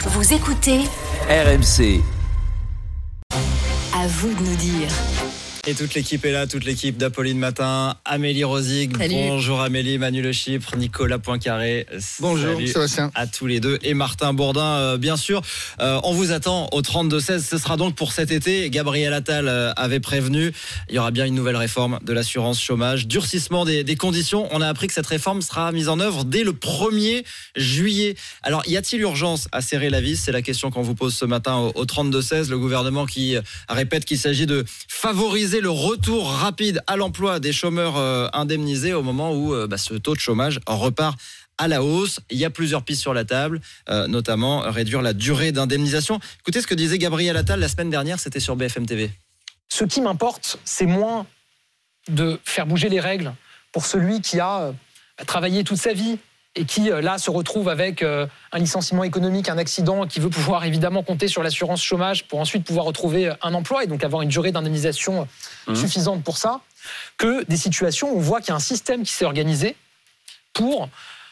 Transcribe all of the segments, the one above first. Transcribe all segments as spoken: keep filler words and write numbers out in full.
Vous écoutez R M C. À vous de nous dire. Et toute l'équipe est là, toute l'équipe d'Apolline Matin, Amélie Rosig, Salut. Bonjour Amélie, Manu Le Chypre, Nicolas Poincaré. Bonjour, Salut Sébastien. à tous les deux et Martin Bourdin, euh, bien sûr. Euh, on vous attend au trente-deux seize. Ce sera donc pour cet été. Gabriel Attal euh, avait prévenu. Il y aura bien une nouvelle réforme de l'assurance chômage, durcissement des, des conditions. On a appris que cette réforme sera mise en œuvre dès le premier juillet. Alors, y a-t-il urgence à serrer la vis? C'est la question qu'on vous pose ce matin au, au trente-deux seize. Le gouvernement qui euh, répète qu'il s'agit de favoriser le retour rapide à l'emploi des chômeurs euh, indemnisés au moment où euh, bah, ce taux de chômage repart à la hausse. Il y a plusieurs pistes sur la table, euh, notamment réduire la durée d'indemnisation. Écoutez ce que disait Gabriel Attal la semaine dernière, c'était sur B F M T V. Ce qui m'importe, c'est moins de faire bouger les règles pour celui qui a euh, travaillé toute sa vie et qui, euh, là, se retrouve avec euh, un licenciement économique, un accident, qui veut pouvoir évidemment compter sur l'assurance chômage pour ensuite pouvoir retrouver un emploi et donc avoir une durée d'indemnisation mmh. suffisante pour ça, que des situations où on voit qu'il y a un système qui s'est organisé pour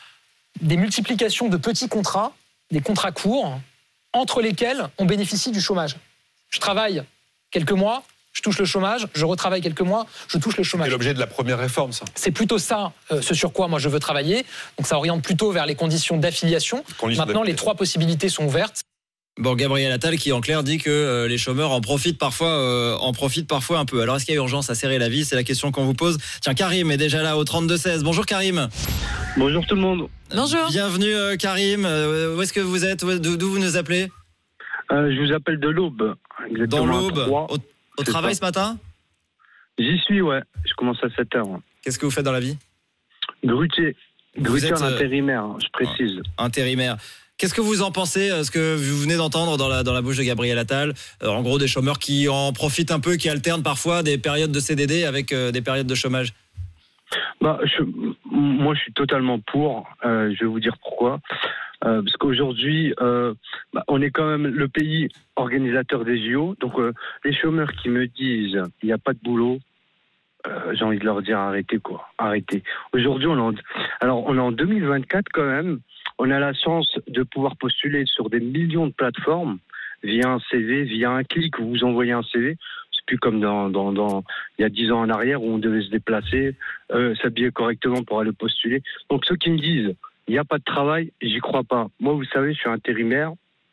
des multiplications de petits contrats, des contrats courts, entre lesquels on bénéficie du chômage. Je travaille quelques mois, je touche le chômage, je retravaille quelques mois, je touche le chômage. C'est l'objet de la première réforme, ça. C'est plutôt ça, euh, ce sur quoi moi je veux travailler. Donc ça oriente plutôt vers les conditions d'affiliation. Conditions Maintenant, les trois possibilités sont ouvertes. Bon, Gabriel Attal qui en clair dit que euh, les chômeurs en profitent parfois, euh, en profitent parfois un peu. Alors est-ce qu'il y a urgence à serrer la vis? C'est la question qu'on vous pose. Tiens, Karim est déjà là au trente-deux seize. Bonjour Karim. Bonjour tout le monde. Bonjour. Bienvenue euh, Karim. Euh, où est-ce que vous êtes? D'où, d'où vous nous appelez? euh, Je vous appelle de l'Aube. Dans l'Aube. Au, au travail ça. Ce matin? J'y suis, ouais. Je commence à sept heures. Qu'est-ce que vous faites dans la vie? Grutier. Grutier êtes, en intérimaire, je précise. Euh, intérimaire. Qu'est-ce que vous en pensez, ce que vous venez d'entendre dans la, dans la bouche de Gabriel Attal? euh, En gros, des chômeurs qui en profitent un peu, qui alternent parfois des périodes de C D D avec euh, des périodes de chômage. Bah, je, moi, je suis totalement pour. Euh, je vais vous dire pourquoi. Euh, parce qu'aujourd'hui, euh, bah, on est quand même le pays organisateur des J O. Donc, euh, les chômeurs qui me disent il n'y a pas de boulot, euh, j'ai envie de leur dire arrêtez quoi, arrêtez. Aujourd'hui, on est en, alors on est en deux mille vingt-quatre quand même. On a la chance de pouvoir postuler sur des millions de plateformes via un C V, via un clic. Vous vous envoyez un C V. C'est plus comme dans, dans, dans il y a dix ans en arrière où on devait se déplacer, euh, s'habiller correctement pour aller postuler. Donc ceux qui me disent il n'y a pas de travail, j'y crois pas. Moi, vous savez, je suis intérimaire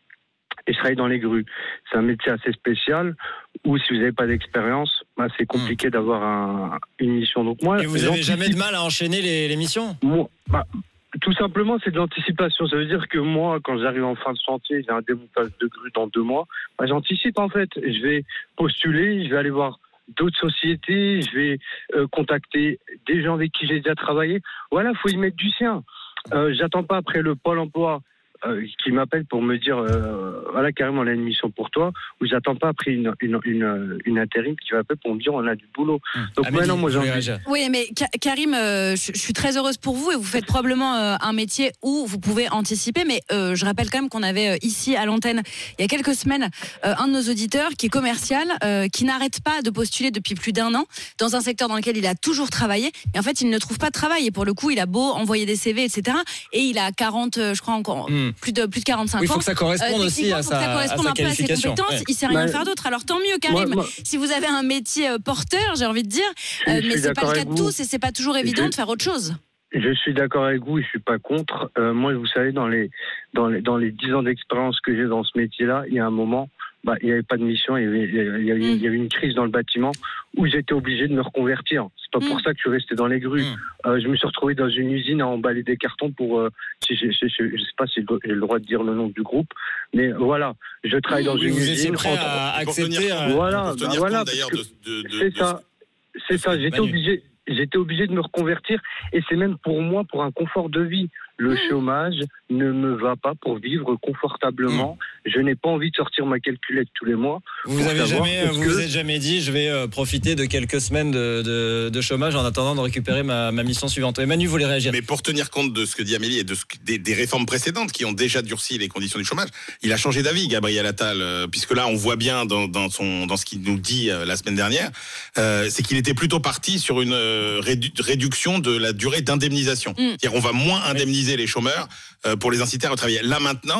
et je travaille dans les grues. C'est un métier assez spécial où si vous n'avez pas d'expérience, bah, c'est compliqué mmh. d'avoir un, une mission. Donc moi, et vous n'avez jamais de mal à enchaîner les, les missions? Moi, bah, tout simplement, c'est de l'anticipation. Ça veut dire que moi, quand j'arrive en fin de chantier, j'ai un démontage de grue dans deux mois, bah, j'anticipe en fait. Je vais postuler, je vais aller voir d'autres sociétés, je vais euh, contacter des gens avec qui j'ai déjà travaillé. Voilà, il faut y mettre du sien. Euh, j'attends pas après le Pôle emploi euh, qui m'appelle pour me dire euh, voilà, carrément, on a une mission pour toi, ou j'attends pas après une, une, une, une intérim qui m'appelle pour me dire on a du boulot. Mmh. Donc Amélie, maintenant, moi j'ai envie... Oui, mais Karim, euh, je, je suis très heureuse pour vous et vous faites probablement euh, un métier où vous pouvez anticiper, mais euh, je rappelle quand même qu'on avait euh, ici à l'antenne, il y a quelques semaines, euh, un de nos auditeurs qui est commercial, euh, qui n'arrête pas de postuler depuis plus d'un an dans un secteur dans lequel il a toujours travaillé, et en fait il ne trouve pas de travail, et pour le coup il a beau envoyer des C V, et cetera, et il a quarante, je crois encore, mmh. plus, de, plus de quarante-cinq ans. Oui, il faut que ça corresponde euh, aussi à sa, ça corresponde à sa un peu à ses compétences, ouais. Il sait rien bah, faire d'autre. Alors tant mieux Karim, moi, moi, si vous avez un métier porteur, j'ai envie de dire, euh, mais c'est pas le cas de tous et c'est pas toujours évident je, de faire autre chose. Je suis d'accord avec vous et je suis pas contre. Euh, moi, vous savez, dans les dans les dans les dix ans d'expérience que j'ai dans ce métier-là, il y a un moment, bah, il n'y avait pas de mission, il y avait, il y avait, il y avait, mm. il y avait une crise dans le bâtiment où j'étais obligé de me reconvertir. C'est pas mm. pour ça que je suis resté dans les grues. Mm. Euh, je me suis retrouvé dans une usine à emballer des cartons pour, euh, je, je, je, je sais pas si j'ai le droit de dire le nom du groupe, mais voilà, je travaille dans oui, une vous usine. Vous étiez prêt à accepter un... Voilà, bah, voilà, de, de, de, c'est ça, c'est ça. J'étais obligé, j'étais obligé de me reconvertir et c'est même pour moi pour un confort de vie. Le mmh. chômage ne me va pas pour vivre confortablement. Mmh. Je n'ai pas envie de sortir ma calculette tous les mois. Vous avez jamais, vous que... vous êtes jamais dit, je vais euh, profiter de quelques semaines de, de, de chômage en attendant de récupérer ma, ma mission suivante. Emmanuel, vous voulez réagir? Mais pour tenir compte de ce que dit Amélie et de ce, des, des réformes précédentes qui ont déjà durci les conditions du chômage, il a changé d'avis, Gabriel Attal, euh, puisque là, on voit bien dans, dans, son, dans ce qu'il nous dit euh, la semaine dernière, euh, c'est qu'il était plutôt parti sur une euh, rédu- réduction de la durée d'indemnisation. Mmh. C'est-à-dire, on va moins indemniser les chômeurs euh, pour les inciter à retravailler. Là maintenant,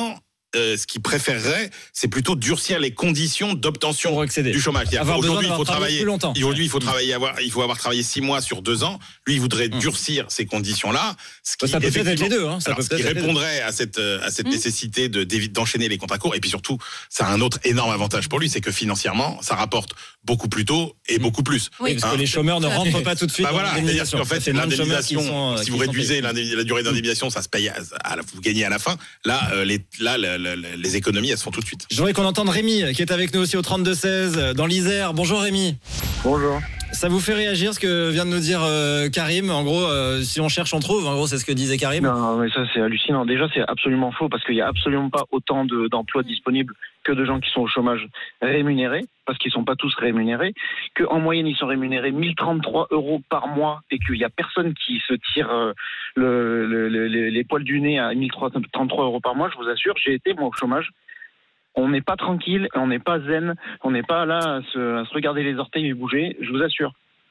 euh, ce qu'il préférerait, c'est plutôt durcir les conditions d'obtention Pour accéder. du chômage. Avoir besoin Aujourd'hui, il faut d'avoir travaillé travailler plus longtemps. Aujourd'hui, il faut travailler, avoir, il faut avoir travaillé six mois sur deux ans. Lui, il voudrait Mmh. durcir ces conditions-là. Ce qui, Ça peut peut-être être les deux. Hein. Ça alors, peut ce qui peut-être être les deux. répondrait à cette, euh, à cette Mmh. nécessité de, d'évi- d'enchaîner les contrats courts. Et puis surtout, ça a un autre énorme avantage pour lui, c'est que financièrement, ça rapporte beaucoup plus tôt et Mmh. beaucoup plus. Oui. Oui, parce Hein. que les chômeurs ne rentrent pas tout de suite Bah dans voilà, c'est-à-dire l'indemnisation. qu'en fait, C'est plein de chômeurs qui l'indemnisation, sont, euh, si qui vous sont réduisez payés. l'indemni- la durée d'indemnisation, ça se paye, à, à la- vous gagnez à la fin. Là, euh, les, là, le- le- le- les économies, elles se font tout de suite. Je voudrais qu'on entende Rémi, qui est avec nous aussi au trente-deux seize, dans l'Isère. Bonjour Rémi. Bonjour. Ça vous fait réagir ce que vient de nous dire euh, Karim? En gros, euh, si on cherche, on trouve. En gros, c'est ce que disait Karim. Non, mais ça c'est hallucinant. Déjà, c'est absolument faux parce qu'il n'y a absolument pas autant de- d'emplois disponibles que de gens qui sont au chômage rémunérés, parce qu'ils ne sont pas tous rémunérés, qu'en moyenne, ils sont rémunérés mille trente-trois euros par mois et qu'il n'y a personne qui se tire euh, le, le- le- les, les poils du nez à mille trente-trois euros par mois, je vous assure. J'ai été, moi, au chômage. On n'est pas tranquille, on n'est pas zen, on n'est pas là à se, à se regarder les orteils et bouger, je vous assure.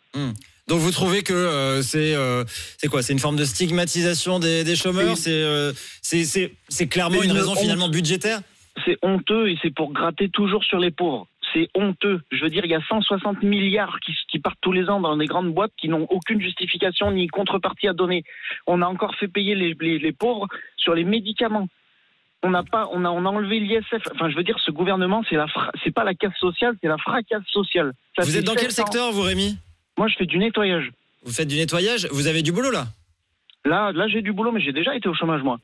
Donc vous trouvez que euh, c'est euh, c'est quoi? C'est une forme de stigmatisation des, des chômeurs? C'est- C'est euh, c'est c'est c'est clairement c'est une une raison honte. finalement budgétaire? C'est honteux et c'est pour gratter toujours sur les pauvres. C'est honteux. Je veux dire, il y a cent soixante milliards qui, qui partent tous les ans dans des grandes boîtes qui n'ont aucune justification ni contrepartie à donner. On a encore fait payer les, les, les pauvres sur les médicaments. On n'a pas, on a, on a enlevé l'I S F. Enfin, je veux dire, ce gouvernement, c'est la, fra- c'est pas la casse sociale, c'est la fracasse sociale. Ça Vous fait êtes dans quel sept ans. secteur, vous, Rémi? Moi, je fais du nettoyage. Vous faites du nettoyage? Vous avez du boulot là? Là, là, j'ai du boulot, mais j'ai déjà été au chômage, moi.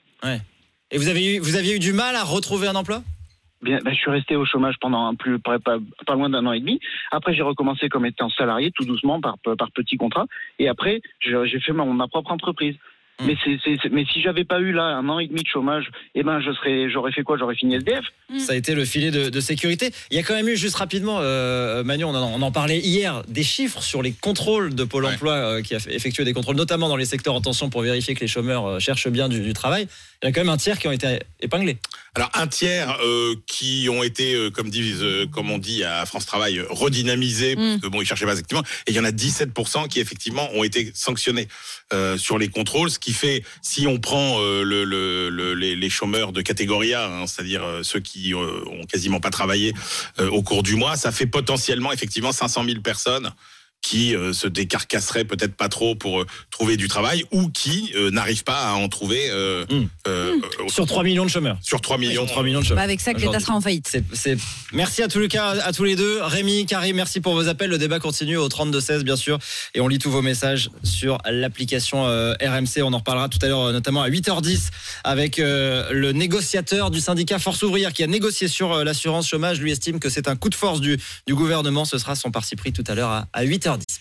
Et vous avez eu vous aviez eu du mal à retrouver un emploi? Bien, ben, je suis resté au chômage pendant un plus, pas, pas, pas loin d'un an et demi. Après, j'ai recommencé comme étant salarié, tout doucement, par, par petits contrats. Et après, j'ai j'ai fait ma, ma propre entreprise. Mmh. Mais, c'est, c'est, c'est- mais si j'avais pas eu là un an et demi de chômage, eh ben, je serais, j'aurais fait quoi? J'aurais fini S D F. Ça a été le filet de, de sécurité. Il y a quand même eu, juste rapidement, euh, Manu, on en, on en parlait hier, des chiffres sur les contrôles de Pôle Ouais. emploi euh, qui a fait- effectué des contrôles, notamment dans les secteurs en tension pour vérifier que les chômeurs euh, cherchent bien du, du travail. Il y a quand même un tiers qui ont été épinglés. Alors un tiers euh, qui ont été, euh, comme disent, euh, comme on dit à France Travail, euh, redynamisés, parce que bon, ils cherchaient pas effectivement. Et il y en a dix-sept pour cent qui effectivement ont été sanctionnés euh, sur les contrôles, ce qui fait, si on prend euh, le, le, le, les, les chômeurs de catégorie A, hein, c'est-à-dire euh, ceux qui euh, ont quasiment pas travaillé euh, au cours du mois, ça fait potentiellement effectivement cinq cent mille personnes qui euh, se décarcasseraient peut-être pas trop pour euh, trouver du travail ou qui euh, n'arrivent pas à en trouver euh, Mmh. euh, euh, Sur trois millions de chômeurs. sur trois millions. Sur trois millions de Bah, chômeurs. avec ça que l'État Aujourd'hui. sera en faillite. C'est, c'est... Merci à tous les cas, à tous les deux. Rémi, Karim, merci pour vos appels. Le débat continue au trente-deux seize, bien sûr. Et on lit tous vos messages sur l'application euh, R M C. On en reparlera tout à l'heure, euh, notamment à huit heures dix, avec euh, le négociateur du syndicat Force Ouvrière qui a négocié sur euh, l'assurance chômage. Lui estime que c'est un coup de force du, du gouvernement. Ce sera son parti pris tout à l'heure à, à huit heures dix.